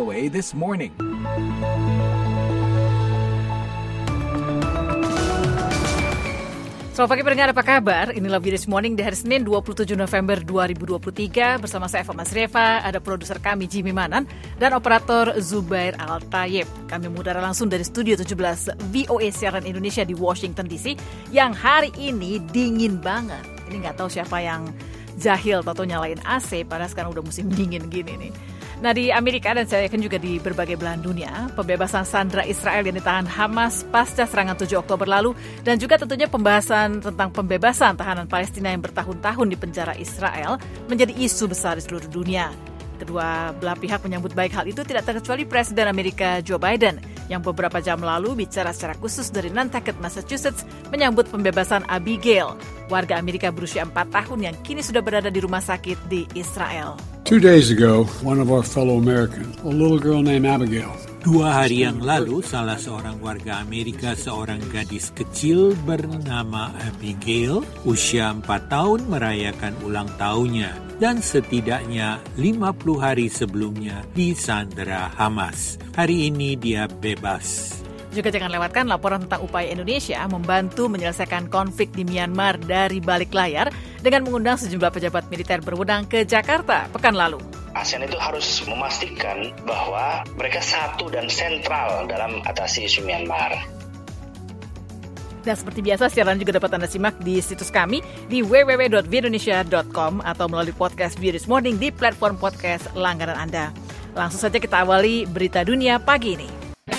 VOA This Morning. Selamat pagi pendengar, apa kabar? Inilah VOA This Morning di hari Senin 27 November 2023. Bersama saya Eva Masreva, ada produser kami Jimmy Manan, dan operator Zubair Al-Tayyib. Kami mengudara langsung dari Studio 17 VOA Siaran Indonesia di Washington DC, yang hari ini dingin banget. Ini nggak tahu siapa yang jahil atau nyalain AC, padahal sekarang udah musim dingin gini nih. Nah, di Amerika dan saya yakin juga di berbagai belahan dunia, pembebasan sandera Israel yang ditahan Hamas pasca serangan 7 Oktober lalu, dan juga tentunya pembahasan tentang pembebasan tahanan Palestina yang bertahun-tahun di penjara Israel menjadi isu besar di seluruh dunia. Kedua belah pihak menyambut baik hal itu, tidak terkecuali Presiden Amerika Joe Biden yang beberapa jam lalu bicara secara khusus dari Nantucket, Massachusetts, menyambut pembebasan Abigail, warga Amerika berusia 4 tahun yang kini sudah berada di rumah sakit di Israel. 2 days ago, one of our fellow Americans, a little girl named Abigail. 2 hari yang lalu, salah seorang warga Amerika, seorang gadis kecil bernama Abigail, usia 4 tahun, merayakan ulang tahunnya. Dan setidaknya 50 hari sebelumnya disandera Hamas. Hari ini dia bebas. Juga jangan lewatkan laporan tentang upaya Indonesia membantu menyelesaikan konflik di Myanmar dari balik layar dengan mengundang sejumlah pejabat militer berwenang ke Jakarta pekan lalu. ASEAN itu harus memastikan bahwa mereka satu dan sentral dalam atasi isu Myanmar. Dan seperti biasa, siaran juga dapat Anda simak di situs kami di www.voaindonesia.com atau melalui podcast VOA This Morning di platform podcast langganan Anda. Langsung saja kita awali berita dunia pagi ini.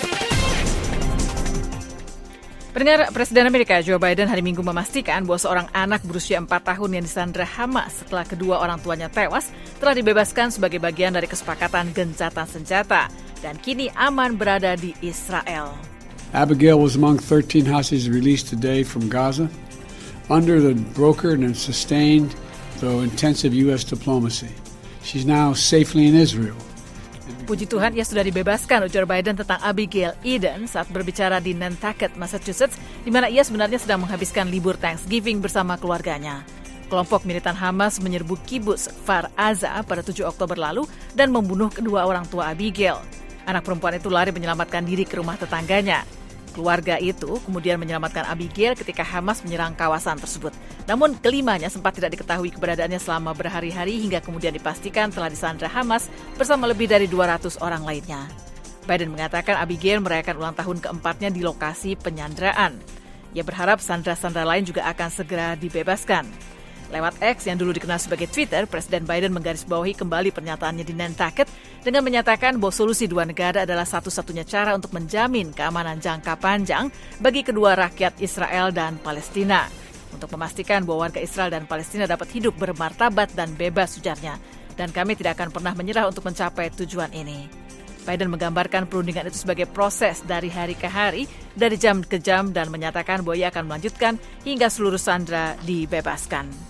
Pendengar, Presiden Amerika Joe Biden hari Minggu memastikan bahwa seorang anak berusia 4 tahun yang disandera Hamas setelah kedua orang tuanya tewas telah dibebaskan sebagai bagian dari kesepakatan gencatan senjata dan kini aman berada di Israel. Abigail was among 13 hostages released today from Gaza under the brokered and sustained, though intensive U.S. diplomacy. She's now safely in Israel. Puji Tuhan, ia sudah dibebaskan, ujar Biden tentang Abigail Eden saat berbicara di Nantucket, Massachusetts, di mana ia sebenarnya sedang menghabiskan libur Thanksgiving bersama keluarganya. Kelompok militan Hamas menyerbu kibbutz Kfar Aza pada 7 Oktober lalu dan membunuh kedua orang tua Abigail. Anak perempuan itu lari menyelamatkan diri ke rumah tetangganya. Keluarga itu kemudian menyelamatkan Abigail ketika Hamas menyerang kawasan tersebut. Namun kelimanya sempat tidak diketahui keberadaannya selama berhari-hari hingga kemudian dipastikan telah disandera Hamas bersama lebih dari 200 orang lainnya. Biden mengatakan Abigail merayakan ulang tahun keempatnya di lokasi penyanderaan. Ia berharap sandera-sandera lain juga akan segera dibebaskan. Lewat X yang dulu dikenal sebagai Twitter, Presiden Biden menggarisbawahi kembali pernyataannya di Nantucket dengan menyatakan bahwa solusi dua negara adalah satu-satunya cara untuk menjamin keamanan jangka panjang bagi kedua rakyat Israel dan Palestina. Untuk memastikan bahwa warga Israel dan Palestina dapat hidup bermartabat dan bebas, ujarnya. Dan kami tidak akan pernah menyerah untuk mencapai tujuan ini. Biden menggambarkan perundingan itu sebagai proses dari hari ke hari, dari jam ke jam, dan menyatakan bahwa ia akan melanjutkan hingga seluruh sandera dibebaskan.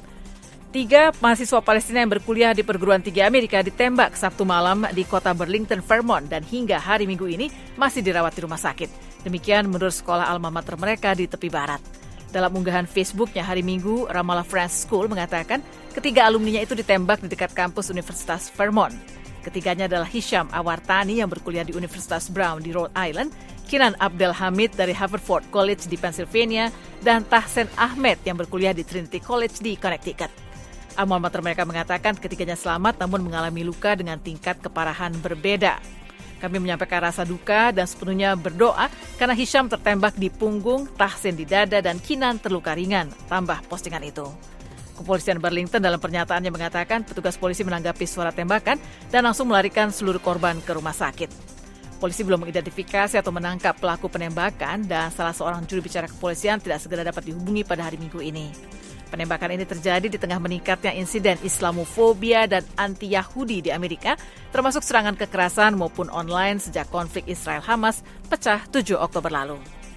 3 mahasiswa Palestina yang berkuliah di perguruan tinggi Amerika ditembak Sabtu malam di kota Burlington, Vermont, dan hingga hari Minggu ini masih dirawat di rumah sakit. Demikian menurut sekolah alma mater mereka di tepi barat. Dalam unggahan Facebooknya hari Minggu, Ramallah Friends School mengatakan ketiga alumninya itu ditembak di dekat kampus Universitas Vermont. Ketiganya adalah Hisham Awartani yang berkuliah di Universitas Brown di Rhode Island, Kinan Abdel Hamid dari Haverford College di Pennsylvania, dan Tahsen Ahmed yang berkuliah di Trinity College di Connecticut. Alma mater mereka mengatakan ketiganya selamat namun mengalami luka dengan tingkat keparahan berbeda. Kami menyampaikan rasa duka dan sepenuhnya berdoa karena Hisham tertembak di punggung, Tahsin di dada, dan Kinan terluka ringan, tambah postingan itu. Kepolisian Burlington dalam pernyataannya mengatakan petugas polisi menanggapi suara tembakan dan langsung melarikan seluruh korban ke rumah sakit. Polisi belum mengidentifikasi atau menangkap pelaku penembakan dan salah seorang juru bicara kepolisian tidak segera dapat dihubungi pada hari Minggu ini. Penembakan ini terjadi di tengah meningkatnya insiden Islamofobia dan anti-Yahudi di Amerika, termasuk serangan kekerasan maupun online sejak konflik Israel-Hamas pecah 7 Oktober lalu.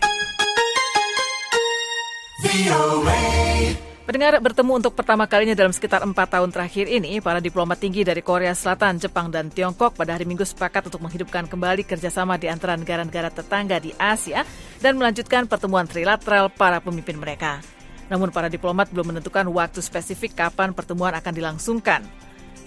Pendengar, bertemu untuk pertama kalinya dalam sekitar 4 tahun terakhir ini, para diplomat tinggi dari Korea Selatan, Jepang, dan Tiongkok pada hari Minggu sepakat untuk menghidupkan kembali kerjasama di antara negara-negara tetangga di Asia dan melanjutkan pertemuan trilateral para pemimpin mereka. Namun para diplomat belum menentukan waktu spesifik kapan pertemuan akan dilangsungkan.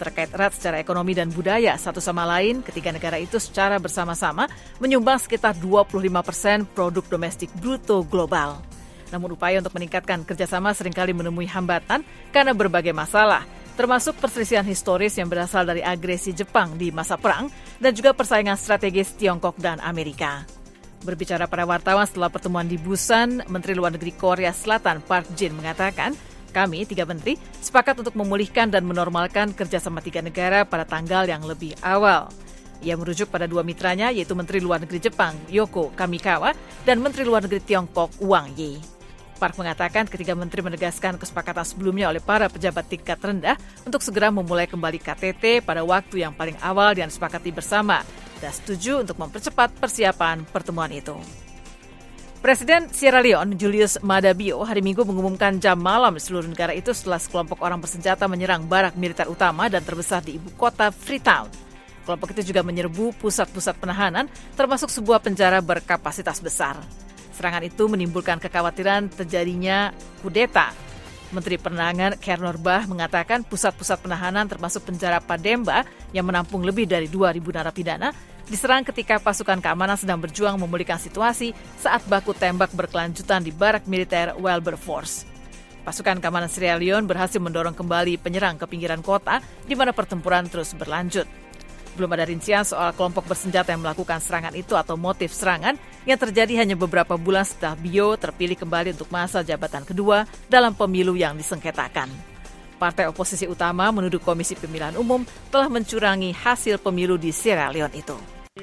terkait erat secara ekonomi dan budaya satu sama lain. Ketiga negara itu secara bersama-sama menyumbang sekitar 25% produk domestik bruto global. Namun upaya untuk meningkatkan kerjasama seringkali menemui hambatan karena berbagai masalah, termasuk perselisihan historis yang berasal dari agresi Jepang di masa perang dan juga persaingan strategis Tiongkok dan Amerika. Berbicara pada wartawan setelah pertemuan di Busan, Menteri Luar Negeri Korea Selatan Park Jin mengatakan, kami, 3 menteri, sepakat untuk memulihkan dan menormalkan kerjasama 3 negara pada tanggal yang lebih awal. Ia merujuk pada 2 mitranya, yaitu Menteri Luar Negeri Jepang Yoko Kamikawa dan Menteri Luar Negeri Tiongkok Wang Yi. Park mengatakan ketiga menteri menegaskan kesepakatan sebelumnya oleh para pejabat tingkat rendah untuk segera memulai kembali KTT pada waktu yang paling awal yang disepakati bersama dan setuju untuk mempercepat persiapan pertemuan itu. Presiden Sierra Leone Julius Maada Bio hari Minggu mengumumkan jam malam di seluruh negara itu setelah sekelompok orang bersenjata menyerang barak militer utama dan terbesar di ibu kota Freetown. Kelompok itu juga menyerbu pusat-pusat penahanan termasuk sebuah penjara berkapasitas besar. Serangan itu menimbulkan kekhawatiran terjadinya kudeta. Menteri Penerangan Kernor Bah mengatakan pusat-pusat penahanan termasuk penjara Pademba yang menampung lebih dari 2.000 narapidana diserang ketika pasukan keamanan sedang berjuang memulihkan situasi saat baku tembak berkelanjutan di barak militer Wilberforce. Pasukan keamanan Sierra Leone berhasil mendorong kembali penyerang ke pinggiran kota di mana pertempuran terus berlanjut. Belum ada rincian soal kelompok bersenjata yang melakukan serangan itu atau motif serangan yang terjadi hanya beberapa bulan setelah Bio terpilih kembali untuk masa jabatan kedua dalam pemilu yang disengketakan. Partai oposisi utama menuduh Komisi Pemilihan Umum telah mencurangi hasil pemilu di Sierra Leone itu.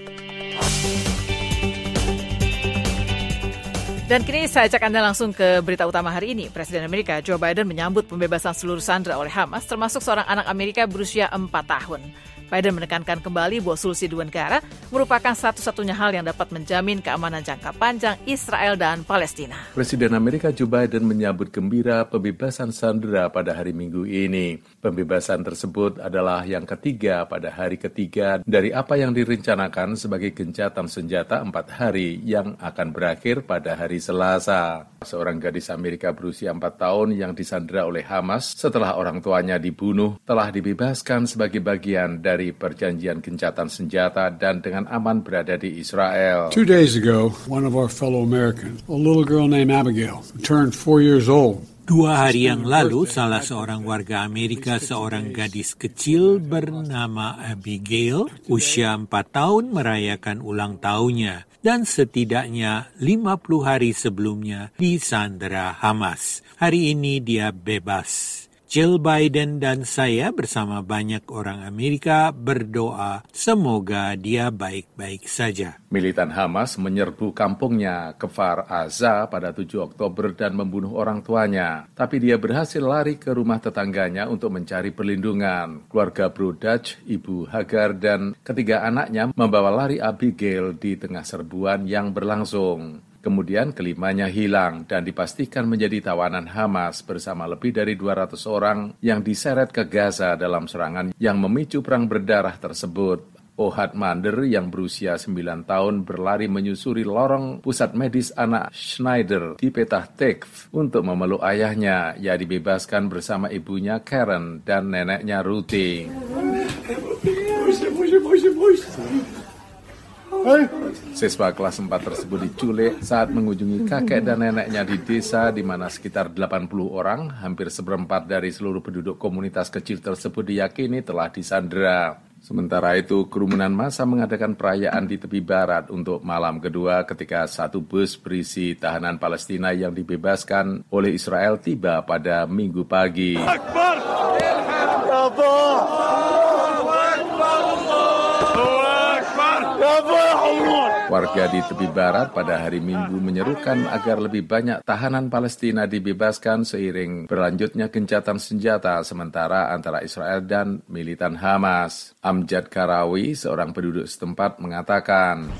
Dan kini saya ajak Anda langsung ke berita utama hari ini. Presiden Amerika Joe Biden menyambut pembebasan seluruh sandera oleh Hamas, termasuk seorang anak Amerika berusia 4 tahun. Biden menekankan kembali bahwa solusi 2 negara merupakan satu-satunya hal yang dapat menjamin keamanan jangka panjang Israel dan Palestina. Presiden Amerika Joe Biden menyambut gembira pembebasan sandera pada hari Minggu ini. Pembebasan tersebut adalah yang ketiga pada hari ketiga dari apa yang direncanakan sebagai gencatan senjata 4 hari yang akan berakhir pada hari Selasa. Seorang gadis Amerika berusia 4 tahun yang disandera oleh Hamas setelah orang tuanya dibunuh telah dibebaskan sebagai bagian dari perjanjian gencatan senjata dan dengan aman berada di Israel. 2 days ago, one of our fellow Americans, a little girl named Abigail, who turned 4 years old. 2 hari yang lalu, salah seorang warga Amerika, seorang gadis kecil bernama Abigail, usia 4 tahun merayakan ulang tahunnya dan setidaknya 50 hari sebelumnya disandera Hamas. Hari ini dia bebas. Jill Biden dan saya bersama banyak orang Amerika berdoa semoga dia baik-baik saja. Militan Hamas menyerbu kampungnya Kfar Aza pada 7 Oktober dan membunuh orang tuanya. Tapi dia berhasil lari ke rumah tetangganya untuk mencari perlindungan. Keluarga Brodach, Ibu Hagar, dan ketiga anaknya membawa lari Abigail di tengah serbuan yang berlangsung. Kemudian kelimanya hilang dan dipastikan menjadi tawanan Hamas bersama lebih dari 200 orang yang diseret ke Gaza dalam serangan yang memicu perang berdarah tersebut. Ohad Mander yang berusia 9 tahun berlari menyusuri lorong pusat medis anak Schneider di Petah Tikva untuk memeluk ayahnya. Ia dibebaskan bersama ibunya Karen dan neneknya Ruthie. Siswa kelas 4 tersebut diculik saat mengunjungi kakek dan neneknya di desa di mana sekitar 80 orang, hampir seperempat dari seluruh penduduk komunitas kecil tersebut diyakini telah disandera. Sementara itu, kerumunan massa mengadakan perayaan di tepi barat untuk malam kedua ketika satu bus berisi tahanan Palestina yang dibebaskan oleh Israel tiba pada Minggu pagi. Akbar! Warga di tepi barat pada hari Minggu menyerukan agar lebih banyak tahanan Palestina dibebaskan seiring berlanjutnya gencatan senjata sementara antara Israel dan militan Hamas. Amjad Karawi, seorang penduduk setempat, mengatakan,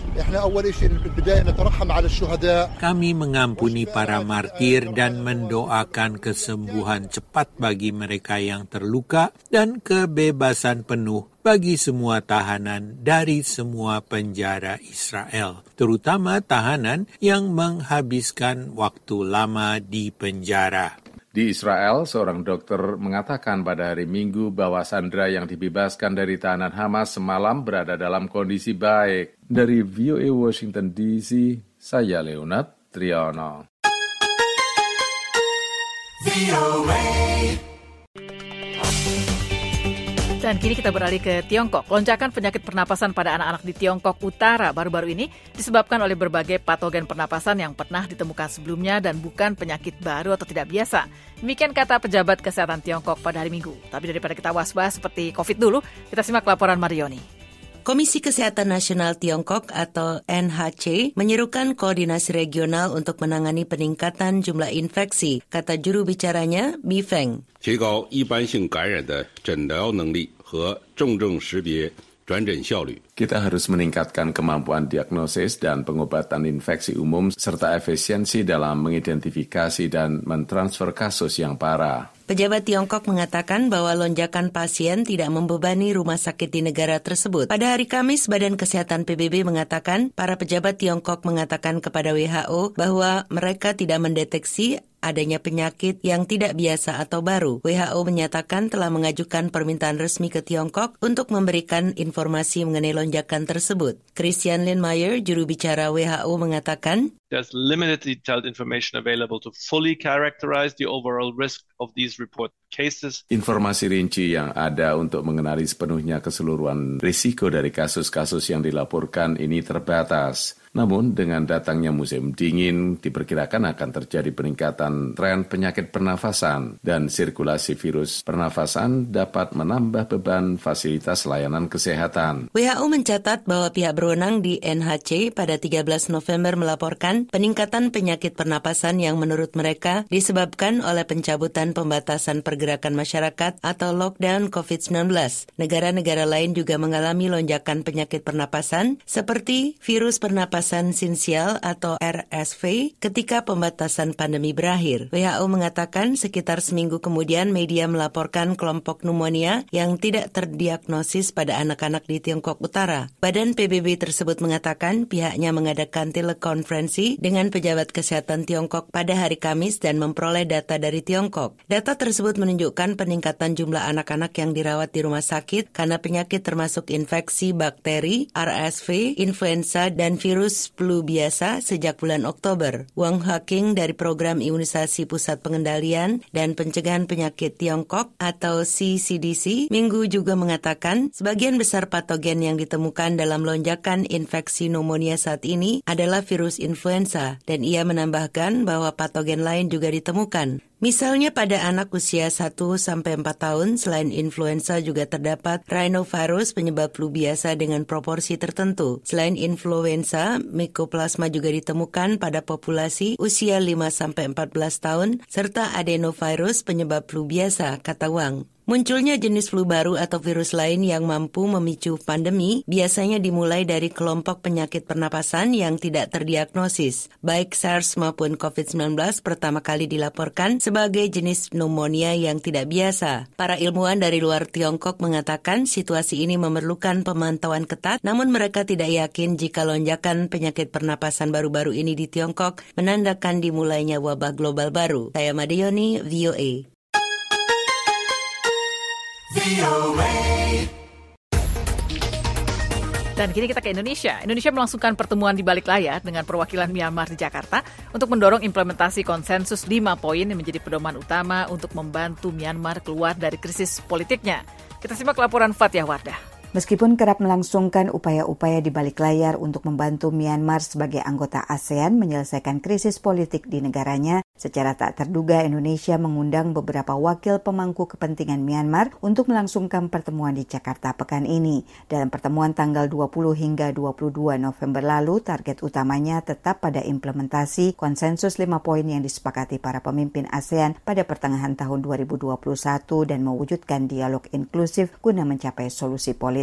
kami mengampuni para martir dan mendoakan kesembuhan cepat bagi mereka yang terluka dan kebebasan penuh bagi semua tahanan dari semua penjara Israel, terutama tahanan yang menghabiskan waktu lama di penjara. Di Israel, seorang dokter mengatakan pada hari Minggu bahwa sandera yang dibebaskan dari tahanan Hamas semalam berada dalam kondisi baik. Dari VOA Washington DC, saya Leonard Triono. Dan kini kita beralih ke Tiongkok. Lonjakan penyakit pernapasan pada anak-anak di Tiongkok Utara baru-baru ini disebabkan oleh berbagai patogen pernapasan yang pernah ditemukan sebelumnya dan bukan penyakit baru atau tidak biasa. Demikian kata pejabat kesehatan Tiongkok pada hari Minggu. Tapi daripada kita was-was seperti COVID dulu, kita simak laporan Marioni. Komisi Kesehatan Nasional Tiongkok atau NHC menyerukan koordinasi regional untuk menangani peningkatan jumlah infeksi, kata juru bicaranya, Mi Feng. 提高一般性感染的诊疗能力和重症识别转诊效率. Kita harus meningkatkan kemampuan diagnosis dan pengobatan infeksi umum serta efisiensi dalam mengidentifikasi dan mentransfer kasus yang parah. Pejabat Tiongkok mengatakan bahwa lonjakan pasien tidak membebani rumah sakit di negara tersebut. Pada hari Kamis, Badan Kesehatan PBB mengatakan para pejabat Tiongkok mengatakan kepada WHO bahwa mereka tidak mendeteksi adanya penyakit yang tidak biasa atau baru. WHO menyatakan telah mengajukan permintaan resmi ke Tiongkok untuk memberikan informasi mengenai lonjakan tersebut. Christian Lindmeier, juru bicara WHO, mengatakan, There's limited detailed information available to fully characterize the overall risk of these reported cases. Informasi rinci yang ada untuk mengenali sepenuhnya keseluruhan risiko dari kasus-kasus yang dilaporkan ini terbatas. Namun, dengan datangnya musim dingin, diperkirakan akan terjadi peningkatan tren penyakit pernafasan dan sirkulasi virus pernafasan dapat menambah beban fasilitas layanan kesehatan. WHO mencatat bahwa pihak berwenang di NHC pada 13 November melaporkan peningkatan penyakit pernapasan yang menurut mereka disebabkan oleh pencabutan pembatasan pergerakan masyarakat atau lockdown COVID-19. Negara-negara lain juga mengalami lonjakan penyakit pernapasan seperti virus pernapasan sinsial atau RSV ketika pembatasan pandemi berakhir. WHO mengatakan sekitar seminggu kemudian media melaporkan kelompok pneumonia yang tidak terdiagnosis pada anak-anak di Tiongkok Utara. Badan PBB tersebut mengatakan pihaknya mengadakan telekonferensi dengan pejabat kesehatan Tiongkok pada hari Kamis dan memperoleh data dari Tiongkok. Data tersebut menunjukkan peningkatan jumlah anak-anak yang dirawat di rumah sakit karena penyakit termasuk infeksi bakteri, RSV, influenza, dan virus flu biasa sejak bulan Oktober. Wang Haking dari Program Imunisasi Pusat Pengendalian dan Pencegahan Penyakit Tiongkok atau CCDC Minggu juga mengatakan sebagian besar patogen yang ditemukan dalam lonjakan infeksi pneumonia saat ini adalah virus influenza dan ia menambahkan bahwa patogen lain juga ditemukan. Misalnya pada anak usia 1-4 tahun, selain influenza juga terdapat rhinovirus penyebab flu biasa dengan proporsi tertentu. Selain influenza, mycoplasma juga ditemukan pada populasi usia 5-14 tahun, serta adenovirus penyebab flu biasa, kata Wang. Munculnya jenis flu baru atau virus lain yang mampu memicu pandemi biasanya dimulai dari kelompok penyakit pernapasan yang tidak terdiagnosis. Baik SARS maupun COVID-19 pertama kali dilaporkan sebagai jenis pneumonia yang tidak biasa. Para ilmuwan dari luar Tiongkok mengatakan situasi ini memerlukan pemantauan ketat, namun mereka tidak yakin jika lonjakan penyakit pernapasan baru-baru ini di Tiongkok menandakan dimulainya wabah global baru. Saya Madioni, VOA. Dan kini kita ke Indonesia. Indonesia melangsungkan pertemuan di balik layar dengan perwakilan Myanmar di Jakarta untuk mendorong implementasi konsensus 5 poin yang menjadi pedoman utama untuk membantu Myanmar keluar dari krisis politiknya. Kita simak laporan Fathia Wardah. Meskipun kerap melangsungkan upaya-upaya di balik layar untuk membantu Myanmar sebagai anggota ASEAN menyelesaikan krisis politik di negaranya, secara tak terduga Indonesia mengundang beberapa wakil pemangku kepentingan Myanmar untuk melangsungkan pertemuan di Jakarta pekan ini. Dalam pertemuan tanggal 20 hingga 22 November lalu, target utamanya tetap pada implementasi konsensus 5 poin yang disepakati para pemimpin ASEAN pada pertengahan tahun 2021 dan mewujudkan dialog inklusif guna mencapai solusi politik.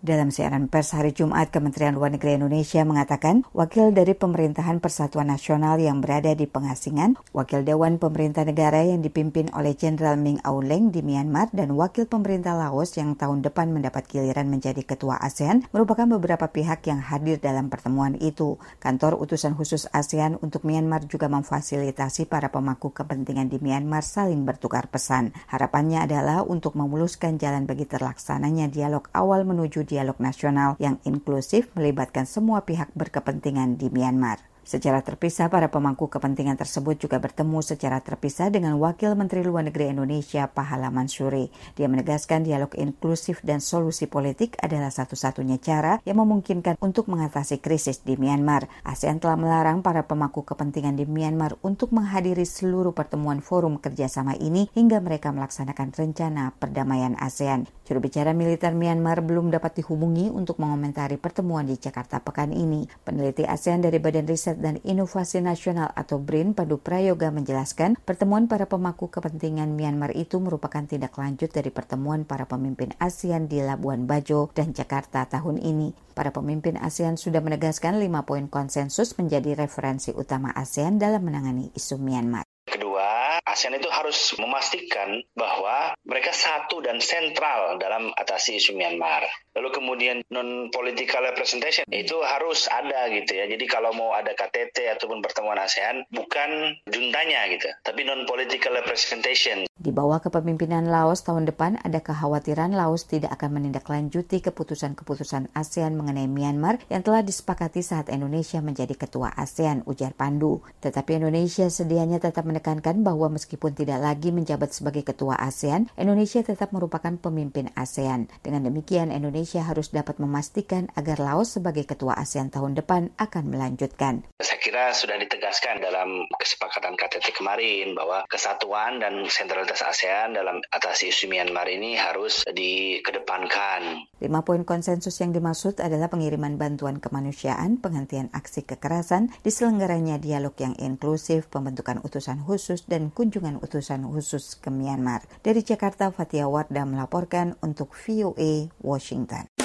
Dalam siaran pers hari Jumat, Kementerian Luar Negeri Indonesia mengatakan wakil dari Pemerintahan Persatuan Nasional yang berada di pengasingan, wakil Dewan Pemerintah Negara yang dipimpin oleh Jenderal Min Aung Hlaing di Myanmar, dan wakil pemerintah Laos yang tahun depan mendapat giliran menjadi ketua ASEAN merupakan beberapa pihak yang hadir dalam pertemuan itu. Kantor Utusan Khusus ASEAN untuk Myanmar juga memfasilitasi para pemangku kepentingan di Myanmar saling bertukar pesan. Harapannya adalah untuk memuluskan jalan bagi terlaksananya dialog awal menuju dialog nasional yang inklusif melibatkan semua pihak berkepentingan di Myanmar. Secara terpisah, para pemangku kepentingan tersebut juga bertemu secara terpisah dengan Wakil Menteri Luar Negeri Indonesia, Pahala Mansuri. Dia menegaskan dialog inklusif dan solusi politik adalah satu-satunya cara yang memungkinkan untuk mengatasi krisis di Myanmar. ASEAN telah melarang para pemangku kepentingan di Myanmar untuk menghadiri seluruh pertemuan forum kerjasama ini hingga mereka melaksanakan rencana perdamaian ASEAN. Juru bicara militer Myanmar belum dapat dihubungi untuk mengomentari pertemuan di Jakarta pekan ini. Peneliti ASEAN dari Badan Riset dan Inovasi Nasional atau BRIN, Pandu Prayoga, menjelaskan pertemuan para pemangku kepentingan Myanmar itu merupakan tindak lanjut dari pertemuan para pemimpin ASEAN di Labuan Bajo dan Jakarta tahun ini. Para pemimpin ASEAN sudah menegaskan 5 poin konsensus menjadi referensi utama ASEAN dalam menangani isu Myanmar. Kedua, ASEAN itu harus memastikan bahwa mereka satu dan sentral dalam atasi isu Myanmar. Lalu kemudian non-political representation itu harus ada gitu ya. Jadi kalau mau ada KTT ataupun pertemuan ASEAN, bukan juntanya gitu, tapi non-political representation. Di bawah kepemimpinan Laos tahun depan, ada kekhawatiran Laos tidak akan menindaklanjuti keputusan-keputusan ASEAN mengenai Myanmar yang telah disepakati saat Indonesia menjadi ketua ASEAN, ujar Pandu. Tetapi Indonesia sedianya tetap menekankan bahwa meskipun tidak lagi menjabat sebagai ketua ASEAN, Indonesia tetap merupakan pemimpin ASEAN. Dengan demikian, Indonesia harus dapat memastikan agar Laos sebagai ketua ASEAN tahun depan akan melanjutkan. Saya kira sudah ditegaskan dalam kesepakatan KTT kemarin bahwa kesatuan dan sentralitas ASEAN dalam atasi isu Myanmar ini harus dikedepankan. 5 poin konsensus yang dimaksud adalah pengiriman bantuan kemanusiaan, penghentian aksi kekerasan, diselenggaranya dialog yang inklusif, pembentukan utusan khusus, dan kunjungan utusan khusus ke Myanmar. Dari Jakarta, Fatia Wardah melaporkan untuk VOA Washington.